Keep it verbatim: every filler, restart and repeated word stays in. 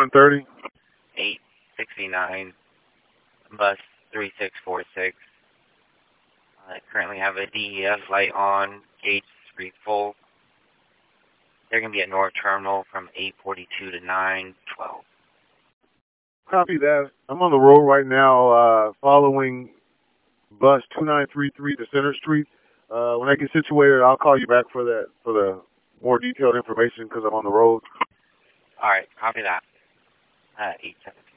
one thirty? eight sixty-nine, bus three six four six. I currently have a D E F light on, gates read full. They're going to be at North Terminal from eight forty-two to nine twelve. Copy that. I'm on the road right now uh, following bus two nine three three to Center Street. Uh, when I get situated, I'll call you back for that for the more detailed information because I'm on the road. All right, copy that. Uh, eight seven.